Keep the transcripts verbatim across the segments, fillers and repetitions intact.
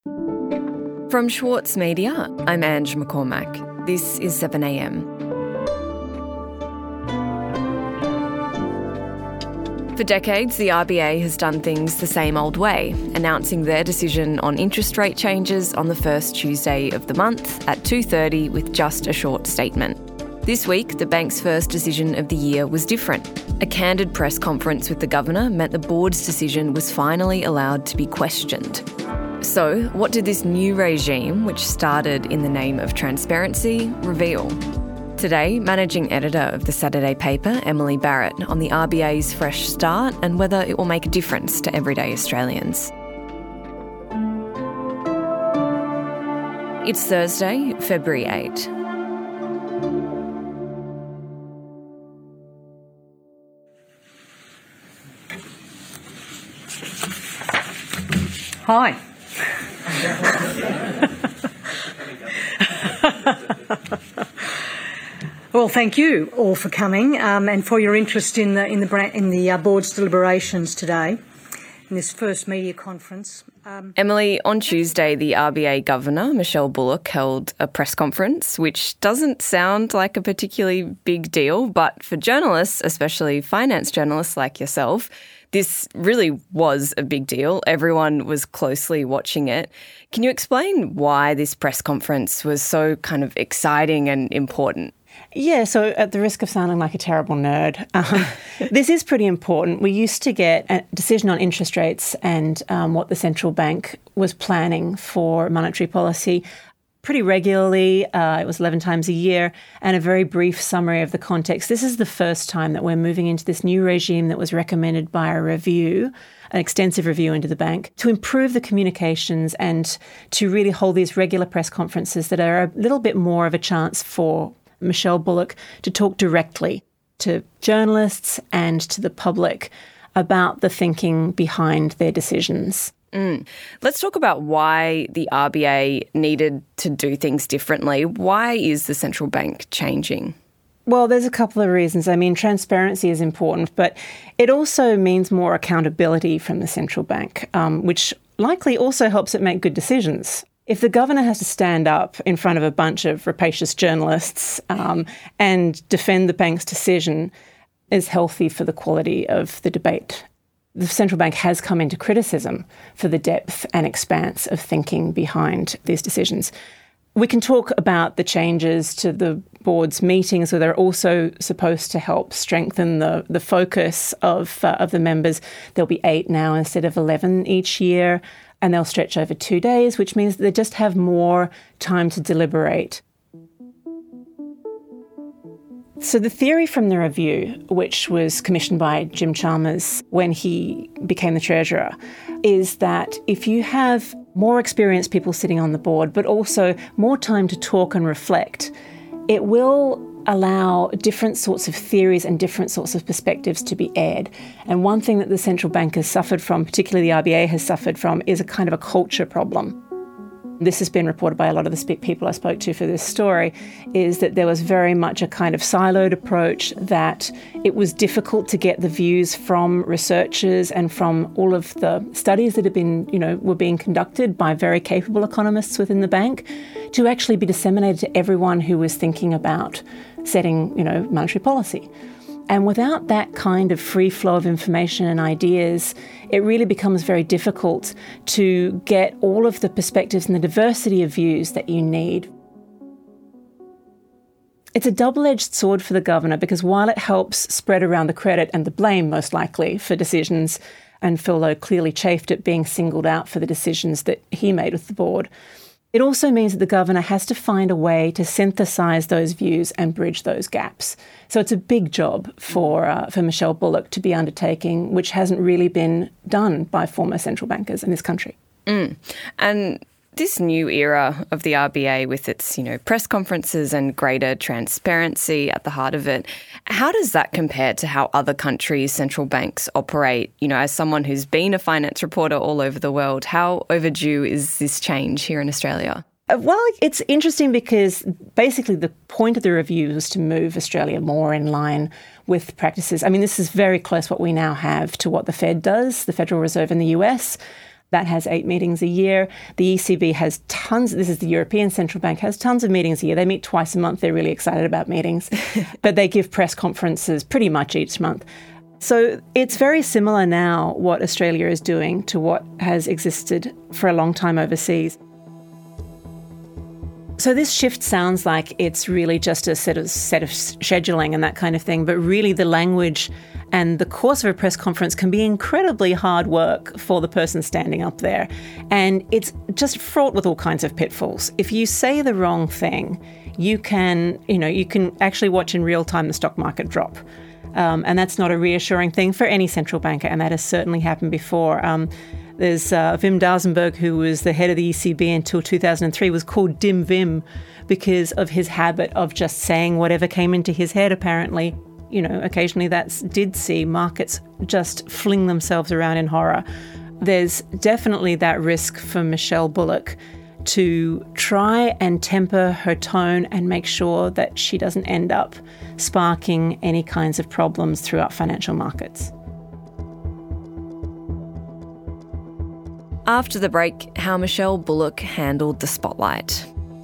From Schwartz Media, I'm Ange McCormack. This is seven a m. For decades, the R B A has done things the same old way, announcing their decision on interest rate changes on the first Tuesday of the month at two thirty with just a short statement. This week, the bank's first decision of the year was different. A candid press conference with the governor meant the board's decision was finally allowed to be questioned. So, what did this new regime, which started in the name of transparency, reveal? Today, managing editor of the Saturday paper, Emily Barrett, on the R B A's fresh start and whether it will make a difference to everyday Australians. It's Thursday, February eighth. Hi. Well, thank you all for coming um, and for your interest in the in the in the uh, board's deliberations today in this first media conference. Um, Emily, on Tuesday, the R B A Governor, Michelle Bullock, held a press conference, which doesn't sound like a particularly big deal, but for journalists, especially finance journalists like yourself, this really was a big deal. Everyone was closely watching it. Can you explain why this press conference was so kind of exciting and important? Yeah, so at the risk of sounding like a terrible nerd, um, this is pretty important. We used to get a decision on interest rates and um, what the central bank was planning for monetary policy pretty regularly. Uh, it was eleven times a year, and a very brief summary of the context. This is the first time that we're moving into this new regime that was recommended by a review, an extensive review into the bank, to improve the communications and to really hold these regular press conferences that are a little bit more of a chance for Michelle Bullock to talk directly to journalists and to the public about the thinking behind their decisions. Mm. Let's talk about why the R B A needed to do things differently. Why is the central bank changing? Well, there's a couple of reasons. I mean, transparency is important, but it also means more accountability from the central bank, um, which likely also helps it make good decisions. If the governor has to stand up in front of a bunch of rapacious journalists um, and defend the bank's decision, is healthy for the quality of the debate. The central bank has come into criticism for the depth and expanse of thinking behind these decisions. We can talk about the changes to the board's meetings, where they're also supposed to help strengthen the, the focus of, uh, of the members. There'll be eight now instead of eleven each year, and they'll stretch over two days, which means they just have more time to deliberate. So the theory from the review, which was commissioned by Jim Chalmers when he became the Treasurer, is that if you have more experienced people sitting on the board, but also more time to talk and reflect, it will allow different sorts of theories and different sorts of perspectives to be aired. And one thing that the central bank has suffered from, particularly the R B A has suffered from, is a kind of a culture problem. This has been reported by a lot of the people I spoke to for this story, is that there was very much a kind of siloed approach, that it was difficult to get the views from researchers and from all of the studies that have been, you know, were being conducted by very capable economists within the bank to actually be disseminated to everyone who was thinking about setting, you know, monetary policy. And without that kind of free flow of information and ideas, it really becomes very difficult to get all of the perspectives and the diversity of views that you need. It's a double-edged sword for the governor, because while it helps spread around the credit and the blame, most likely, for decisions, and Phil Lowe clearly chafed at being singled out for the decisions that he made with the board, it also means that the governor has to find a way to synthesise those views and bridge those gaps. So it's a big job for uh, for Michelle Bullock to be undertaking, which hasn't really been done by former central bankers in this country. Mm. And this new era of the R B A, with its, you know, press conferences and greater transparency at the heart of it, how does that compare to how other countries' central banks operate? You know, as someone who's been a finance reporter all over the world, how overdue is this change here in Australia? Well, it's interesting because basically the point of the review was to move Australia more in line with practices. I mean, this is very close what we now have to what the Fed does, the Federal Reserve in the U S. That has eight meetings a year. The E C B has tons, this is the European Central Bank, has tons of meetings a year. They meet twice a month. They're really excited about meetings. But they give press conferences pretty much each month. So it's very similar now what Australia is doing to what has existed for a long time overseas. So this shift sounds like it's really just a set of, set of scheduling and that kind of thing, but really the language and the course of a press conference can be incredibly hard work for the person standing up there. And it's just fraught with all kinds of pitfalls. If you say the wrong thing, you can, you know, you can actually watch in real time the stock market drop. Um, and that's not a reassuring thing for any central banker, and that has certainly happened before. Um, there's uh, Wim Duisenberg, who was the head of the E C B until two thousand three, was called Dim Wim because of his habit of just saying whatever came into his head, apparently. You know, occasionally that did see markets just fling themselves around in horror. There's definitely that risk for Michelle Bullock to try and temper her tone and make sure that she doesn't end up sparking any kinds of problems throughout financial markets. After the break, how Michelle Bullock handled the spotlight.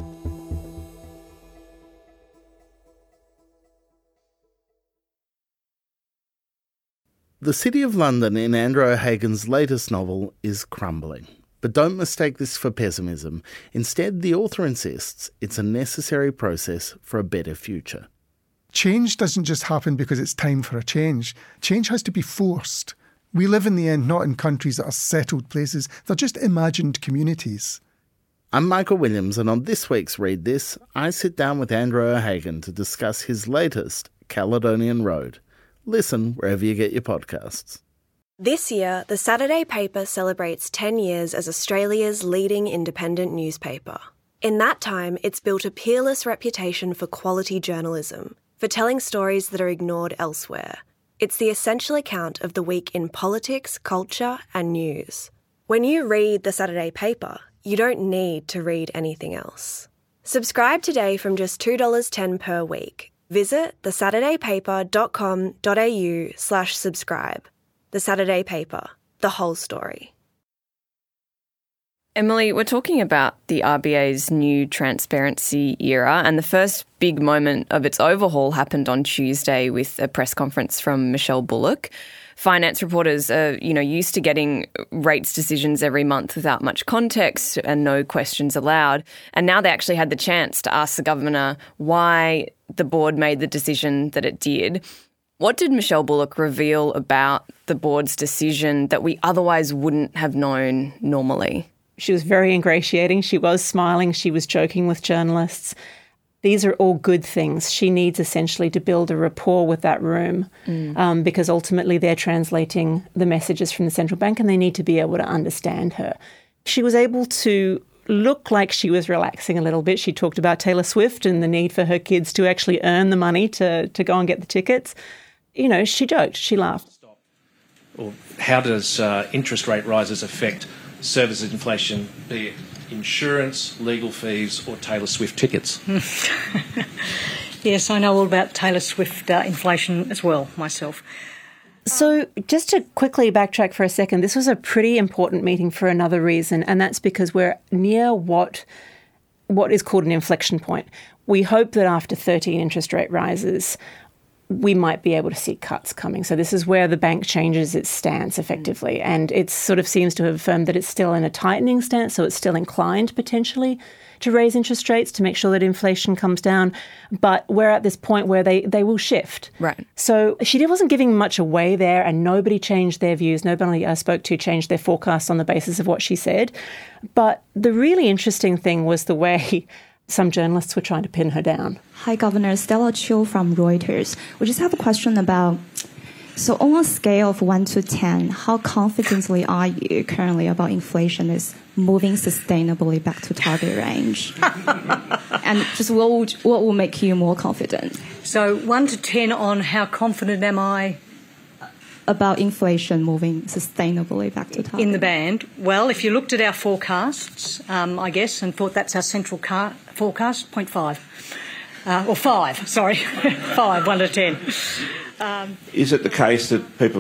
The City of London in Andrew O'Hagan's latest novel is crumbling. But don't mistake this for pessimism. Instead, the author insists it's a necessary process for a better future. Change doesn't just happen because it's time for a change. Change has to be forced. We live in the end not in countries that are settled places. They're just imagined communities. I'm Michael Williams, and on this week's Read This, I sit down with Andrew O'Hagan to discuss his latest, Caledonian Road. Listen wherever you get your podcasts. This year, the Saturday paper celebrates ten years as Australia's leading independent newspaper. In that time, it's built a peerless reputation for quality journalism, for telling stories that are ignored elsewhere. It's the essential account of the week in politics, culture, and news. When you read the Saturday paper, you don't need to read anything else. Subscribe today from just two dollars ten per week. Visit thesaturdaypaper.com.au slash subscribe. The Saturday Paper, the whole story. Emily, we're talking about the R B A's new transparency era, and the first big moment of its overhaul happened on Tuesday with a press conference from Michelle Bullock. Finance reporters are, you know, used to getting rates decisions every month without much context and no questions allowed. And now they actually had the chance to ask the governor why the board made the decision that it did. What did Michelle Bullock reveal about the board's decision that we otherwise wouldn't have known normally? She was very ingratiating. She was smiling. She was joking with journalists. These are all good things. She needs essentially to build a rapport with that room mm. um, because ultimately they're translating the messages from the central bank and they need to be able to understand her. She was able to look like she was relaxing a little bit. She talked about Taylor Swift and the need for her kids to actually earn the money to, to go and get the tickets. You know, she joked, she laughed. Or how does uh, interest rate rises affect service inflation, be it insurance, legal fees or Taylor Swift tickets? Yes, I know all about Taylor Swift uh, inflation as well, myself. So just to quickly backtrack for a second, this was a pretty important meeting for another reason, and that's because we're near what what is called an inflection point. We hope that after thirteen interest rate rises, we might be able to see cuts coming. So this is where the bank changes its stance effectively. And it sort of seems to have affirmed that it's still in a tightening stance, so it's still inclined potentially to raise interest rates to make sure that inflation comes down. But we're at this point where they, they will shift. Right. So she wasn't giving much away there, and nobody changed their views. Nobody I spoke to changed their forecasts on the basis of what she said. But the really interesting thing was the way some journalists were trying to pin her down. Hi, Governor. Stella Chiu from Reuters. We just have a question about, so on a scale of one to ten, how confidently are you currently about inflation is moving sustainably back to target range? And just what would, what will make you more confident? So one to ten on how confident am I? About inflation moving sustainably back to target. In the band? Well, if you looked at our forecasts, um, I guess, and thought that's our central car- forecast, zero point five. Uh, or five, sorry. five, one to ten. Um, Is it the case that people are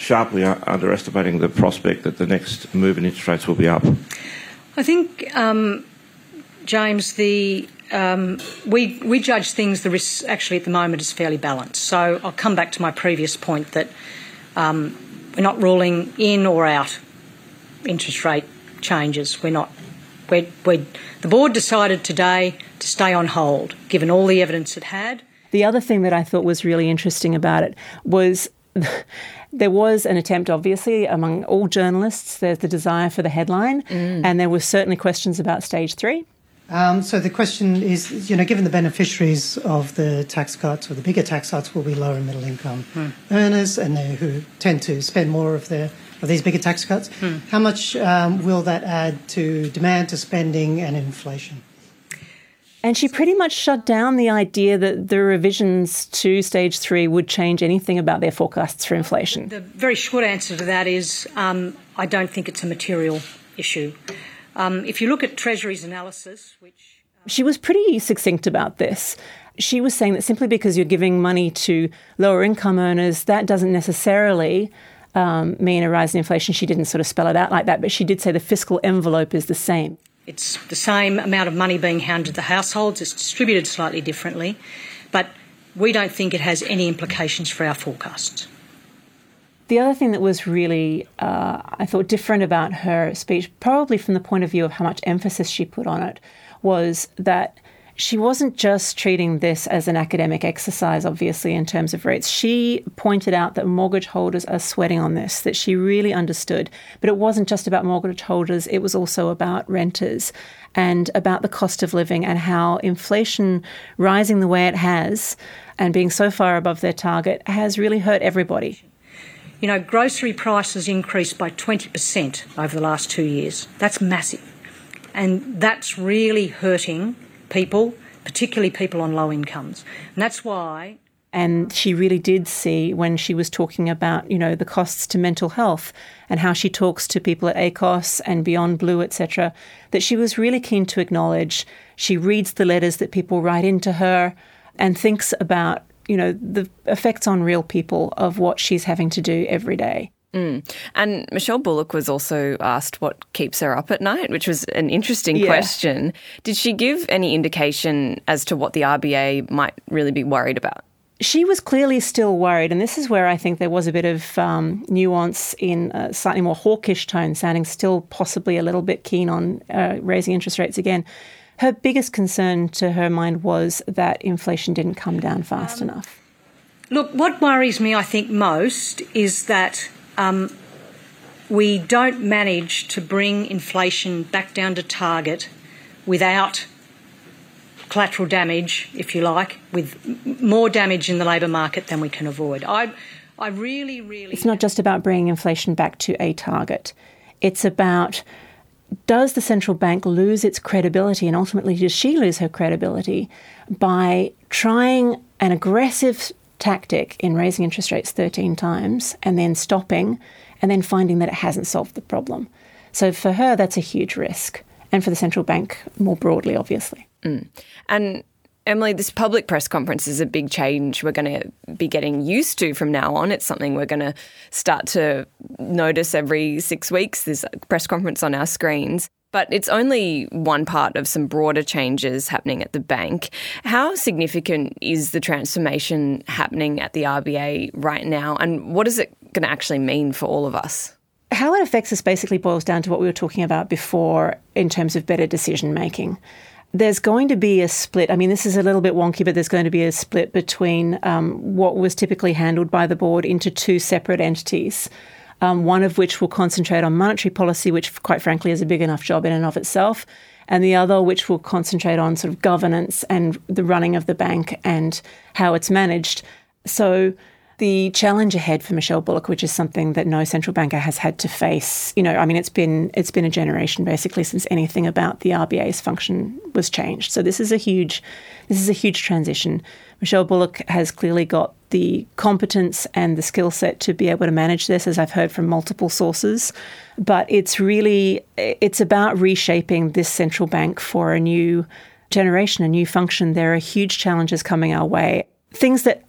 sharply underestimating the prospect that the next move in interest rates will be up? I think, um, James, the um, we we judge things, the risks actually at the moment is fairly balanced. So I'll come back to my previous point that um, we're not ruling in or out interest rate changes. We're not. We're, we're, the board decided today to stay on hold, given all the evidence it had. The other thing that I thought was really interesting about it was there was an attempt, obviously, among all journalists. There's the desire for the headline, mm. and there were certainly questions about stage three. Um, so the question is, you know, given the beneficiaries of the tax cuts or the bigger tax cuts will be lower and middle income mm. earners, and they who tend to spend more of their of these bigger tax cuts, mm. how much um, will that add to demand, to spending and inflation? And she pretty much shut down the idea that the revisions to stage three would change anything about their forecasts for inflation. The very short answer to that is um, I don't think it's a material issue. Um, if you look at Treasury's analysis, which... Uh, she was pretty succinct about this. She was saying that simply because you're giving money to lower income earners, that doesn't necessarily um, mean a rise in inflation. She didn't sort of spell it out like that, but she did say the fiscal envelope is the same. It's the same amount of money being handed to households. It's distributed slightly differently, but we don't think it has any implications for our forecasts. The other thing that was really, uh, I thought, different about her speech, probably from the point of view of how much emphasis she put on it, was that she wasn't just treating this as an academic exercise, obviously, in terms of rates. She pointed out that mortgage holders are sweating on this, that she really understood. But it wasn't just about mortgage holders, it was also about renters and about the cost of living and how inflation rising the way it has and being so far above their target has really hurt everybody. You know, grocery prices increased by twenty percent over the last two years. That's massive. And that's really hurting people, particularly people on low incomes. And that's why... And she really did see when she was talking about, you know, the costs to mental health and how she talks to people at A C O S and Beyond Blue, et cetera, that she was really keen to acknowledge. She reads the letters that people write into her and thinks about, you know, the effects on real people of what she's having to do every day. Mm. And Michelle Bullock was also asked what keeps her up at night, which was an interesting yeah. question. Did she give any indication as to what the R B A might really be worried about? She was clearly still worried, and this is where I think there was a bit of um, nuance in a slightly more hawkish tone, sounding still possibly a little bit keen on uh, raising interest rates again. Her biggest concern to her mind was that inflation didn't come down fast um, enough. Look, what worries me, I think, most is that um, we don't manage to bring inflation back down to target without collateral damage, if you like, with more damage in the labour market than we can avoid. I, I really, really... It's not just about bringing inflation back to a target. It's about, does the central bank lose its credibility, and ultimately does she lose her credibility by trying an aggressive tactic in raising interest rates thirteen times and then stopping and then finding that it hasn't solved the problem? So for her, that's a huge risk, and for the central bank more broadly, obviously. Mm. And Emily, this public press conference is a big change we're going to be getting used to from now on. It's something we're going to start to notice every six weeks, this press conference on our screens. But it's only one part of some broader changes happening at the bank. How significant is the transformation happening at the R B A right now, and what is it going to actually mean for all of us? How it affects us basically boils down to what we were talking about before in terms of better decision making. There's going to be a split. I mean, this is a little bit wonky, but there's going to be a split between um, what was typically handled by the board into two separate entities, um, one of which will concentrate on monetary policy, which quite frankly is a big enough job in and of itself, and the other which will concentrate on sort of governance and the running of the bank and how it's managed. So the challenge ahead for Michelle Bullock, which is something that no central banker has had to face, you know, I mean, it's been it's been a generation basically since anything about the R B A's function was changed. So this is a huge, this is a huge transition. Michelle Bullock has clearly got the competence and the skill set to be able to manage this, as I've heard from multiple sources. But it's really, it's about reshaping this central bank for a new generation, a new function. There are huge challenges coming our way, things that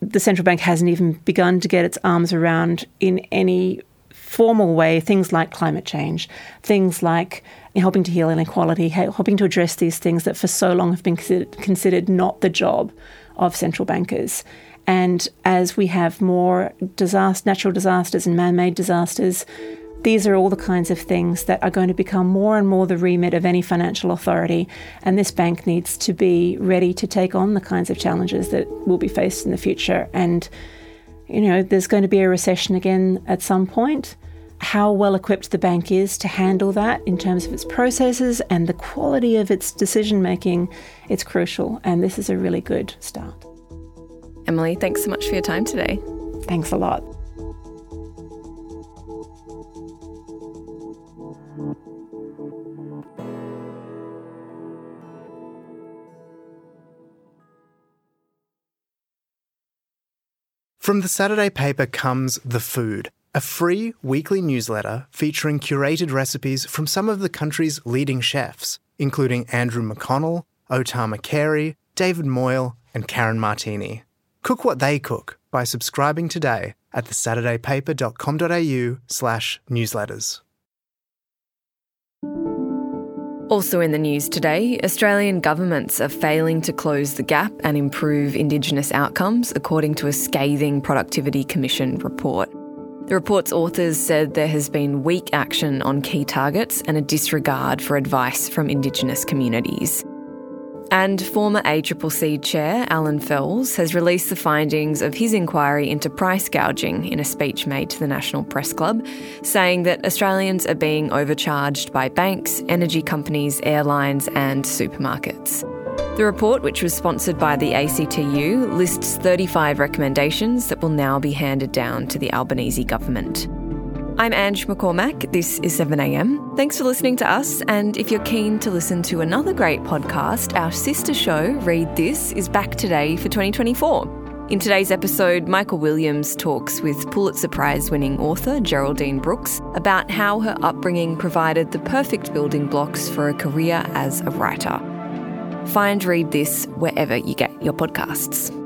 the central bank hasn't even begun to get its arms around in any formal way things like climate change, things like helping to heal inequality, helping to address these things that for so long have been considered, considered not the job of central bankers. And as we have more disaster, natural disasters and man-made disasters, these are all the kinds of things that are going to become more and more the remit of any financial authority. And this bank needs to be ready to take on the kinds of challenges that will be faced in the future. And, you know, there's going to be a recession again at some point. How well equipped the bank is to handle that in terms of its processes and the quality of its decision making, it's crucial. And this is a really good start. Emily, thanks so much for your time today. Thanks a lot. From the Saturday paper comes The Food, a free weekly newsletter featuring curated recipes from some of the country's leading chefs, including Andrew McConnell, Otama Carey, David Moyle and Karen Martini. Cook what they cook by subscribing today at thesaturdaypaper.com.au slash newsletters. Also in the news today, Australian governments are failing to close the gap and improve Indigenous outcomes, according to a scathing Productivity Commission report. The report's authors said there has been weak action on key targets and a disregard for advice from Indigenous communities. And former A C C C Chair Alan Fels has released the findings of his inquiry into price gouging in a speech made to the National Press Club, saying that Australians are being overcharged by banks, energy companies, airlines and supermarkets. The report, which was sponsored by the A C T U, lists thirty-five recommendations that will now be handed down to the Albanese government. I'm Ange McCormack. This is seven a m. Thanks for listening to us, and if you're keen to listen to another great podcast, our sister show, Read This, is back today for twenty twenty-four. In today's episode, Michael Williams talks with Pulitzer Prize-winning author Geraldine Brooks about how her upbringing provided the perfect building blocks for a career as a writer. Find Read This wherever you get your podcasts.